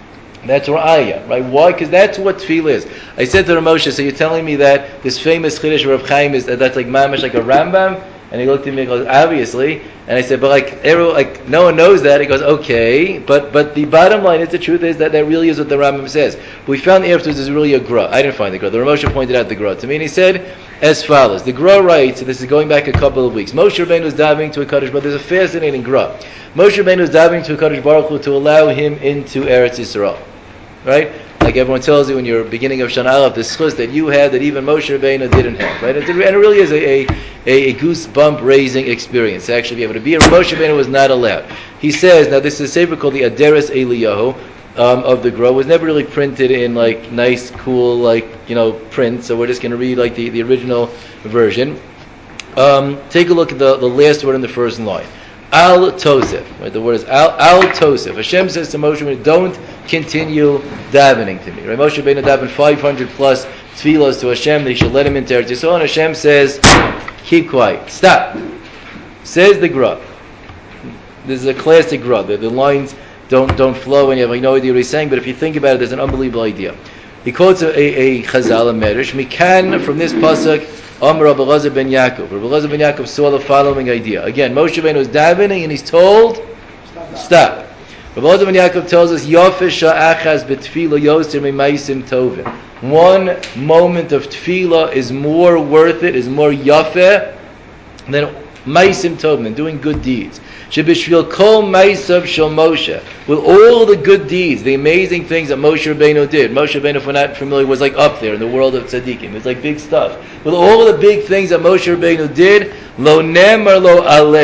I am, right? Why? Because that's what tefillah is. I said to Moshe, so you're telling me that this famous Chiddush of Rav Chaim is that's like mamash, like a Rambam? And he looked at me and goes, obviously. And I said, but like no one knows that. He goes, okay, but the bottom line is, the truth is that really is what the Rambam says. But we found afterwards there's really a Gra. I didn't find the Gra. The Rav Moshe pointed out the Gra to me, and he said as follows. The Gra writes, this is going back a couple of weeks, Moshe Rabbeinu was davening to a Kadosh Baruch Hu. There's a fascinating Gra. Moshe Rabbeinu was davening to a Kadosh Baruch Hu to allow him into Eretz Yisrael. Right? Like everyone tells you in your beginning of Shana Aleph, the schus that you had that even Moshe Rabbeinu didn't have. Right? And it really is a goosebump raising experience. Actually, be able to be here. Moshe Rabbeinu was not allowed. He says, now this is a sefer called the Aderes Eliyahu of the Gra. Was never really printed in like nice, cool, print. So we're just going to read like the original version. Take a look at the last word in the first line. Al Tosef. Right? The word is Al Tosef. Hashem says to Moshe Rabbeinu, don't continue davening to me. Right? Moshe Rabbeinu davened 500 plus tefillos to Hashem that he should let him into Eretz Yisrael, and Hashem says, keep quiet. Stop. Says the Gra. This is a classic Gra. The lines don't flow, and you have no idea what he's saying, but if you think about it, there's an unbelievable idea. He quotes a Chazal, a Medrash. Mikan, from this pasuk, Amar Rabbi Elazar ben Yaakov. Rabbi Elazar ben Yaakov saw the following idea. Again, Moshe Rabbeinu was davening, and he's told, stop. Rabbi Elazar ben Yaakov tells us, Yafeh sha'achaz betfila yoser me'maisim tovim. One moment of tefillah is more worth it, is more yafeh than maisim tovim, than doing good deeds. Shebishvil kol maisav shel Moshe, with all the good deeds, the amazing things that Moshe Rabbeinu did. Moshe Rabbeinu, if we're not familiar, was like up there in the world of tzaddikim. It was like big stuff. With all the big things that Moshe Rabbeinu did, lo nemar lo alei.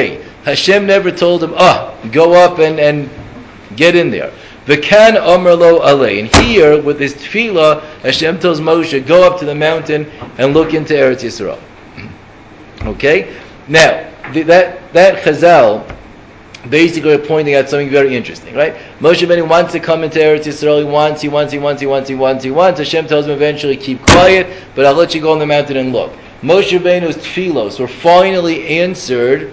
Hashem never told him, go up and get in there. V'kan Amar Lo Alei. And here, with this tefillah, Hashem tells Moshe, go up to the mountain and look into Eretz Yisrael. Okay? Now, that Chazal basically are pointing out something very interesting, right? Moshe Rabbeinu wants to come into Eretz Yisrael. He wants. Hashem tells him eventually, keep quiet, but I'll let you go on the mountain and look. Moshe Rabbeinu's tefillos were finally answered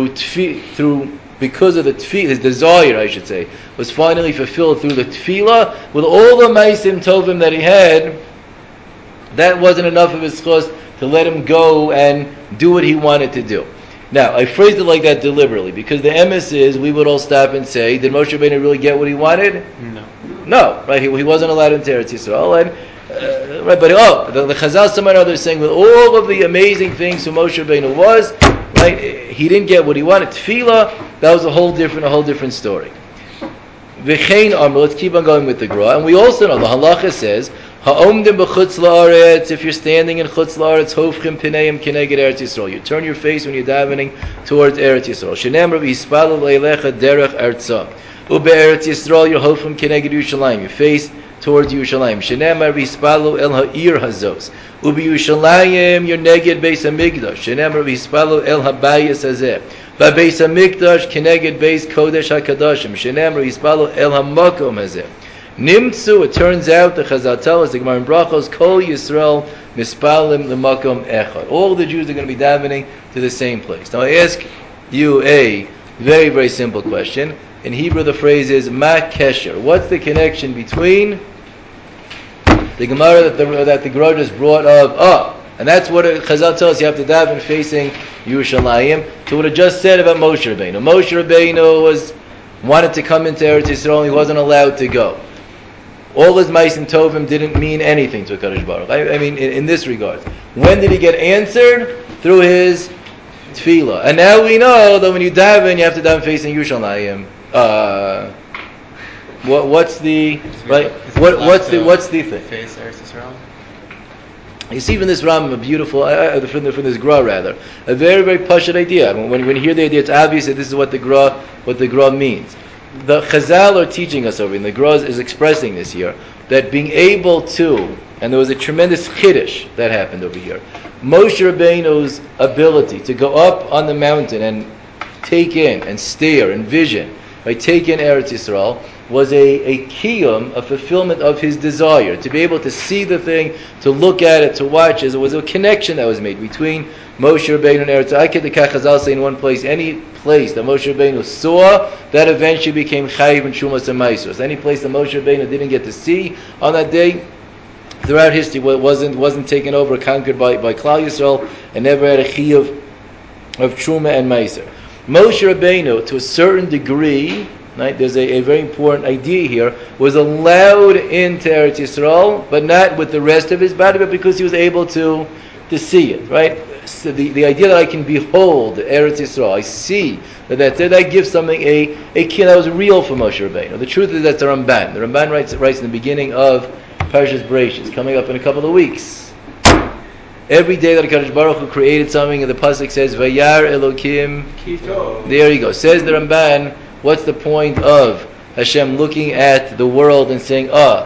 because of the tefillah, his desire, I should say, was finally fulfilled through the tefillah. With all the ma'asim tovim that he had, that wasn't enough of his chus to let him go and do what he wanted to do. Now, I phrased it like that deliberately, because the emes is, we would all stop and say, did Moshe Rabbeinu really get what he wanted? No, right? He wasn't allowed into Eretz Yisrael, and right? But the Chazal, some and others saying, with all of the amazing things who Moshe Rabbeinu was, right? He didn't get what he wanted. Tefillah, that was a whole different story. V'chein Amar, let's keep on going with the Gra, and we also know the halacha says, ha'omdim b'chutz la'aretz, if you're standing in chutz la'aretz, hofchim pineim keneged Eretz Yisrael. You turn your face when you're davening towards Eretz Yisrael. Shenem Rabbi Yispalel le'elecha derech artzah. Ube Eretz Yisrael, your hofchim keneged Yerushalayim. Your face towards Yerushalayim. Shenem Rabbi Yispalel el ha'ir hazos. Ube Yerushalayim, your neged beis hamikdash. Shenem Rabbi Yispalel el habayis hazeh. Beis hamikdash keneged beis kodesh hakadashim. Shenem Rabbi Yispalel el hamakom hazeh. Nimtzu, it turns out, the Chazal tells us, the Gemara in Brachos, Kol Yisrael mispalim l'makom echad. All the Jews are going to be davening to the same place. Now I ask you a very, very simple question. In Hebrew the phrase is Ma Kesher. What's the connection between the Gemara that the Gra just brought of, and that's what Chazal tells us, you have to daven facing Yerushalayim, to what it just said about Moshe Rabbeinu. Moshe Rabbeinu wanted to come into Eretz Yisrael and he wasn't allowed to go. All his ma'asim tovim didn't mean anything to HaKadosh Baruch. I mean, in this regard. When did he get answered? Through his tefillah. And now we know that when you daven, you have to daven facing Yerushalayim. What's the thing? Face Eretz Yisrael. You see from this Ram, a beautiful, from this Gra rather, a very, very pashut idea. When you hear the idea, it's obvious that this is what the Gra means. The Chazal are teaching us over, and the Gra is expressing this here, that being able to, and there was a tremendous chiddush that happened over here, Moshe Rabbeinu's ability to go up on the mountain and take in, and stare, and vision, right, take in Eretz Yisrael, was a kiyum, a fulfillment of his desire, to be able to see the thing, to look at it, to watch it. It was a connection that was made between Moshe Rabbeinu and Eretz Yisrael. I could the Chazal say in one place, any place that Moshe Rabbeinu saw, that eventually became chayiv and shumas and ma'asos. Any place that Moshe Rabbeinu didn't get to see on that day, throughout history, wasn't taken over, conquered by Klal Yisrael, and never had a chiyuv of truma and ma'aser. Moshe Rabbeinu, to a certain degree, right, there's a very important idea here, was allowed into Eretz Yisrael, but not with the rest of his body, but because he was able to see it, right? So the idea that I can behold Eretz Yisrael, I see that gives something a key that was real for Moshe Rabbeinu. The truth is that's the Ramban. The Ramban writes in the beginning of Parshas Bereishis, coming up in a couple of weeks. Every day that HaKadosh Baruch Hu created something, and the pasuk says, Vayar Elokim Kito. There you go. Says the Ramban, what's the point of Hashem looking at the world and saying,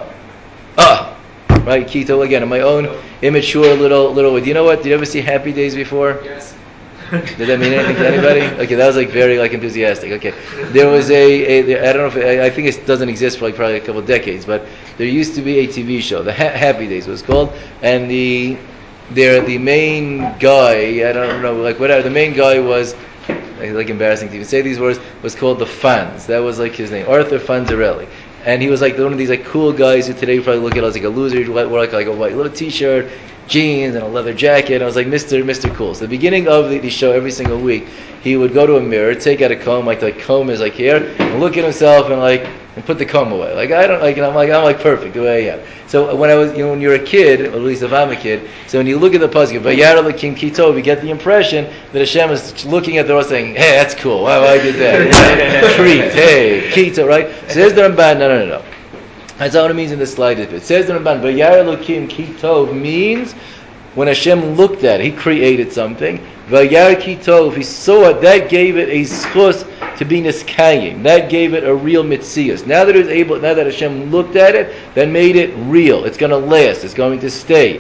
right? Kito again, in my own immature little way. Do you know what? Did you ever see Happy Days before? Yes. Did that mean anything to anybody? Okay, that was very enthusiastic. Okay, there was I don't know if I think it doesn't exist for probably a couple of decades, but there used to be a TV show, the Happy Days was called, and the main guy, I don't know, whatever, the main guy was, embarrassing to even say these words, was called the Fonz. That was his name, Arthur Fonzarelli. And he was one of these cool guys who today you probably look at as a loser. He'd wear a white little t-shirt, jeans, and a leather jacket. And I was Mr. Cool. So the beginning of the show, every single week, he would go to a mirror, take out a comb, the comb is here, and look at himself and put the comb away. I'm perfect the way I am. So when I was, when you're a kid, or at least if I'm a kid, so when you look at the pasuk, Vayar Elokim Kitov, you get the impression that Hashem is looking at the world saying, hey, that's cool. Wow, I did that. Treat, hey, Kitov, right? So there's the Ramban, no. That's not what it means in the slide. It says the Ramban, Vayar Elokim Kitov means when Hashem looked at it, He created something. Vayar ki tov, He saw it, that gave it a schus to be niskayim. That gave it a real mitzias. Now that Hashem looked at it, that made it real. It's going to last. It's going to stay.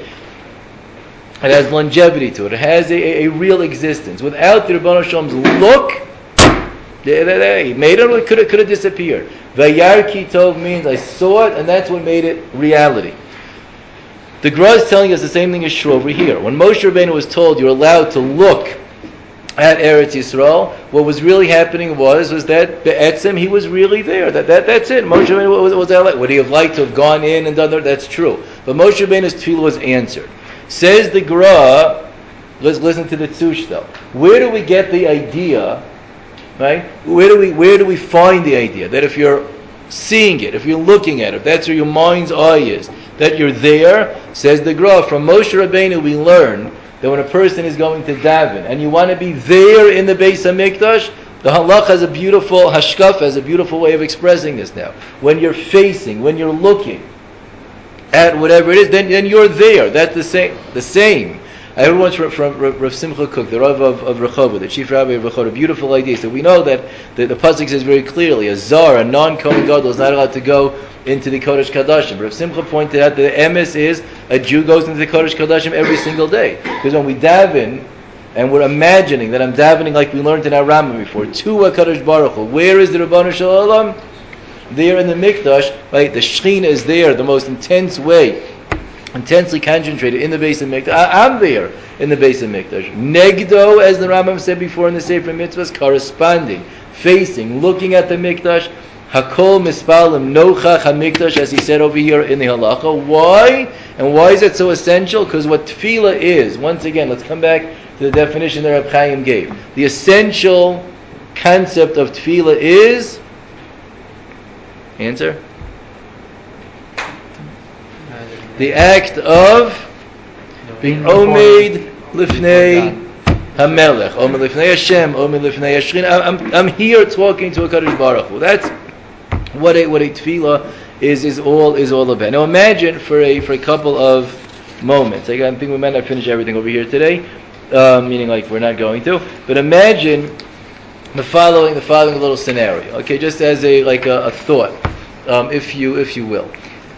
It has longevity to it. It has a real existence. Without the Rebbeinu Shalom's look, he made it, it could have disappeared. Vayar ki tov means I saw it, and that's what made it reality. The Gra is telling us the same thing is true over here. When Moshe Rabbeinu was told you're allowed to look at Eretz Yisrael, what was really happening was that Be'etzim, he was really there. That's it. Moshe Rabbeinu was allowed. Would he have liked to have gone in and done that? That's true. But Moshe Rabbeinu's tefillah was answered. Says the Gra, let's listen to the Tzush though. Where do we get the idea, right? Where do we find the idea that if you're seeing it, if you're looking at it, if that's where your mind's eye is, that you're there? Says the Gra, from Moshe Rabbeinu we learn that when a person is going to daven and you want to be there in the Beis HaMikdash, the halach has a beautiful hashkaf, has a beautiful way of expressing this now. When you're facing, when you're looking at whatever it is, then you're there. That's the same. I heard once from Rav Simcha Cook, the Rav of Rehovot, the chief rabbi of Rehovot, a beautiful idea. So we know that the pasuk says very clearly, a zar, a non-Kohen Gadol, is not allowed to go into the Kodesh Kadashim. But Rav Simcha pointed out that the emes is a Jew goes into the Kodesh Kadashim every single day. Because when we daven, and we're imagining that I'm davening like we learned in our Rambam before, to a Kadosh Baruch Hu. Where is the Ribono Shel Olam? There in the Mikdash, right? The Shechina is there, the most intense way, intensely concentrated in the Beis HaMikdash. I'm there in the Beis HaMikdash. Negdo, as the Rambam said before in the Sefer Mitzvahs, corresponding, facing, looking at the Mikdash. Hakol mispalim nochach HaMikdash, as he said over here in the Halacha. Why? And why is it so essential? Because what tefillah is, once again, let's come back to the definition that Reb Chaim gave. The essential concept of tefillah is, answer? The act of being omed lifnei hamelech, omed lifnei Hashem, omed lifnei Hashchina. I'm here talking to a Kadosh Baruch Hu. That's what a tefillah is all about. Now imagine for a couple of moments. I think we might not finish everything over here today, meaning like we're not going to. But imagine the following little scenario. Okay, just as a thought, if you will.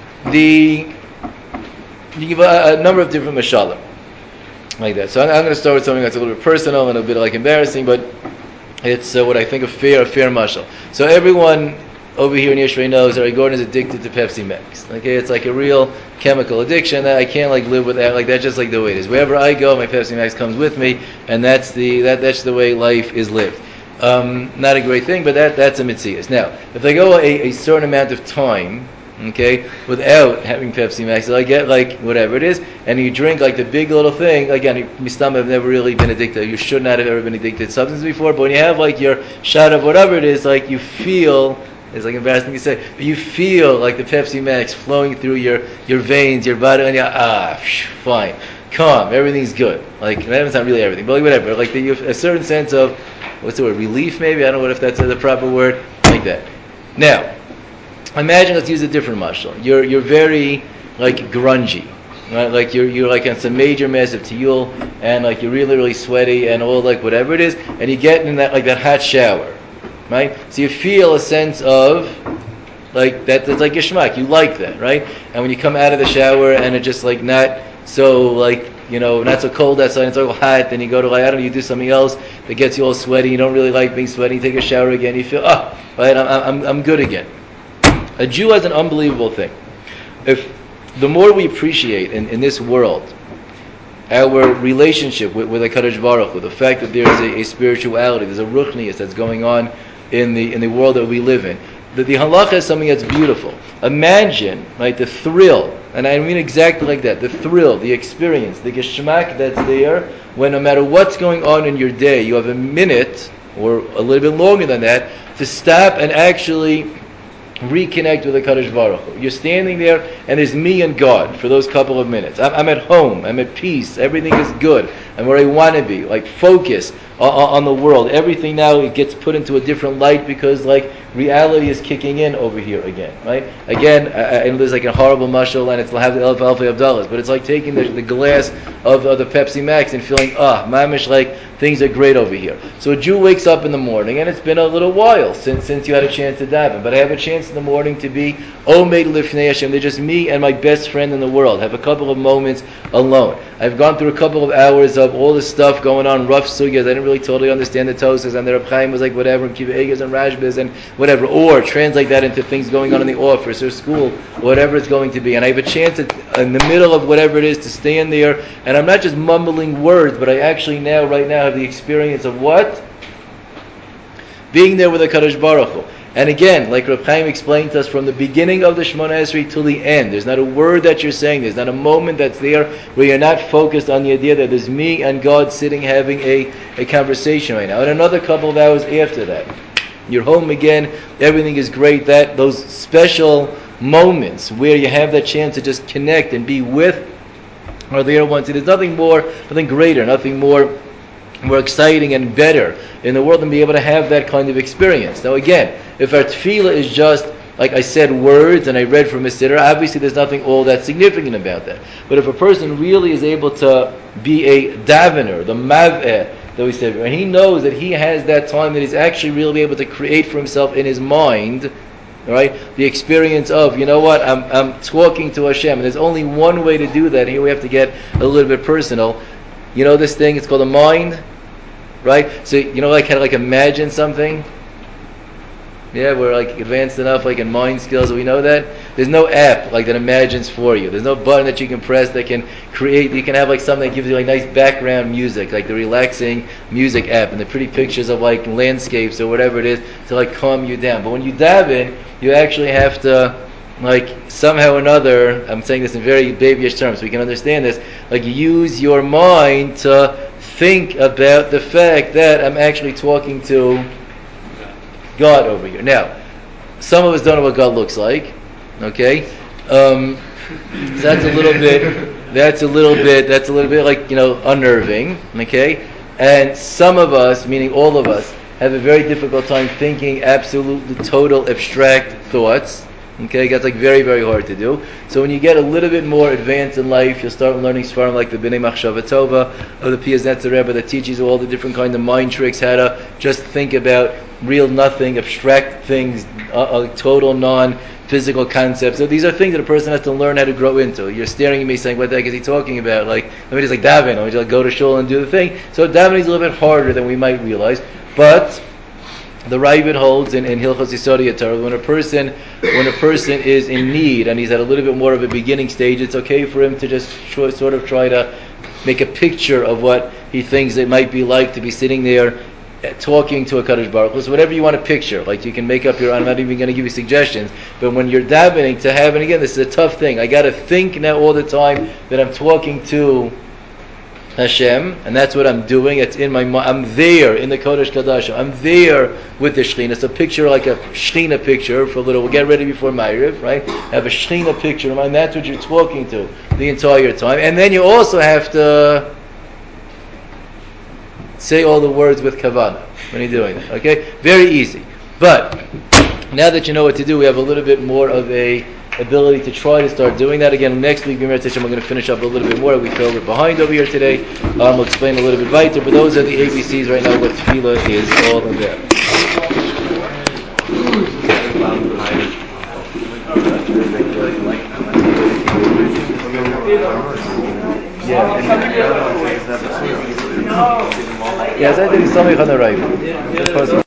You give a number of different mashalim like that. So I'm going to start with something that's a little bit personal and a bit like embarrassing, but it's what I think a fair mashal. So everyone over here in Yisrael knows that Gordon is addicted to Pepsi Max. Okay, it's like a real chemical addiction that I can't live without. Like that's just like the way it is. Wherever I go, my Pepsi Max comes with me, and that's the way life is lived. Not a great thing, but that's a mitzias. Now, if I go a certain amount of time, okay, without having Pepsi Max, so I get like whatever it is, and you drink like the big little thing. Again, Mistam have never really been addicted. You should not have ever been addicted to substance before, but when you have like your shot of whatever it is, like you feel, it's like embarrassing to say, but you feel like the Pepsi Max flowing through your veins, your body, and you're fine, calm, everything's good. Like that's not really everything, but like whatever. Like you have a certain sense of, what's the word, relief maybe? I don't know if that's the proper word, like that. Now, imagine, let's use a different mashal. You're very like grungy, right? Like you're like on some major massive tiyul, and like you're really really sweaty and all like whatever it is, and you get in that hot shower, right? So you feel a sense of like that. That's like yishmak. You like that, right? And when you come out of the shower and it's just like not so like, not so cold outside, it's all hot, then you go to like, I don't know, you do something else that gets you all sweaty, you don't really like being sweaty, you take a shower again, you feel, right, I'm good again. A Jew has an unbelievable thing. If the more we appreciate in this world our relationship with HaKadosh Baruch Hu, the fact that there is a spirituality, there's a ruchnius that's going on in the world that we live in, that the halacha is something that's beautiful. Imagine, right, the thrill, and I mean exactly like that, the thrill, the experience, the geschmack that's there when no matter what's going on in your day, you have a minute, or a little bit longer than that, to stop and actually reconnect with the Kadosh Baruch Hu. You're standing there, and there's me and God for those couple of minutes. I'm at home. I'm at peace. Everything is good. I'm where I want to be. Like, focus on the world. Everything now, it gets put into a different light because, like, reality is kicking in over here again, right? Again, I know there's like a horrible mashal, and it's have the Elf Alfei Abdallahs, but it's like taking the glass of the Pepsi Max and feeling, mamish, like things are great over here. So a Jew wakes up in the morning, and it's been a little while since you had a chance to daven, but I have a chance in the morning to be Omed Lifnei Hashem. They're just me and my best friend in the world. Have a couple of moments alone. I've gone through a couple of hours of all this stuff going on, rough sugyas. I didn't really totally understand the Tosas, and the Reb Chaim was like whatever, and Kiva Egas and Rashbas and whatever, or translate that into things going on in the office or school, whatever it's going to be. And I have a chance in the middle of whatever it is to stand there, and I'm not just mumbling words, but I actually right now have the experience of what? Being there with the Kadosh Baruch Hu. And again, like Reb Chaim explained to us, from the beginning of the Shemona Esrei till the end, there's not a word that you're saying, there's not a moment that's there where you're not focused on the idea that there's me and God sitting having a conversation right now. And another couple of hours after that, you're home again, everything is great. Those special moments where you have that chance to just connect and be with are there once. There's nothing more, nothing greater, nothing more exciting and better in the world than be able to have that kind of experience. Now again, if our tefillah is just, like I said, words and I read from a siddur, obviously there's nothing all that significant about that. But if a person really is able to be a davener, the mav'eh that we said, and he knows that he has that time that he's actually really able to create for himself in his mind, right? The experience of, you know what, I'm talking to Hashem, and there's only one way to do that. Here we have to get a little bit personal. You know this thing, it's called a mind, right? So, you know, like kind of like imagine something. Yeah, we're like advanced enough like in mind skills, we know that. There's no app like that imagines for you. There's no button that you can press that can create, you can have like something that gives you like nice background music, like the relaxing music app and the pretty pictures of like landscapes or whatever it is to like calm you down. But when you daven, you actually have to like somehow or another, I'm saying this in very babyish terms so we can understand this, like use your mind to think about the fact that I'm actually talking to God over here. Now, some of us don't know what God looks like. Okay, so that's a little bit like, you know, unnerving. Okay, and some of us, meaning all of us, have a very difficult time thinking absolutely total abstract thoughts. Okay, that's like very, very hard to do. So when you get a little bit more advanced in life, you'll start learning svarim like the Bnei Machshava Tova of the Piaznetzer Rebbe that teaches you all the different kind of mind tricks, how to just think about real nothing, abstract things, total non-physical concepts. So these are things that a person has to learn how to grow into. You're staring at me saying, what the heck is he talking about? Like, let me just like daven, let me just like go to shul and do the thing. So davening is a little bit harder than we might realize. But the Ravid holds in Hilchos Yisodei Torah, when a person is in need and he's at a little bit more of a beginning stage, it's okay for him to just sort of try to make a picture of what he thinks it might be like to be sitting there talking to a Kadosh Baruch Hu. So whatever you want to picture, like you can make up your own. I'm not even going to give you suggestions, but when you're davening to have, and again, this is a tough thing. I got to think now all the time that I'm talking to Hashem, and that's what I'm doing. It's in my mind. I'm there in the Kodesh Kadash. I'm there with the Shechina. It's a picture, like a Shechina picture for a little. We'll get ready before Ma'ariv, right? Have a Shechina picture in mind. That's what you're talking to the entire time. And then you also have to say all the words with kavanah when you're doing that. Okay, very easy. But now that you know what to do, we have a little bit more of a ability to try to start doing that. Again, next week, we're going to finish up a little bit more. We fell a bit behind over here today. We'll explain a little bit weiter, but those are the ABCs right now, what tefillah is all about. Yeah, I think it's something on the right.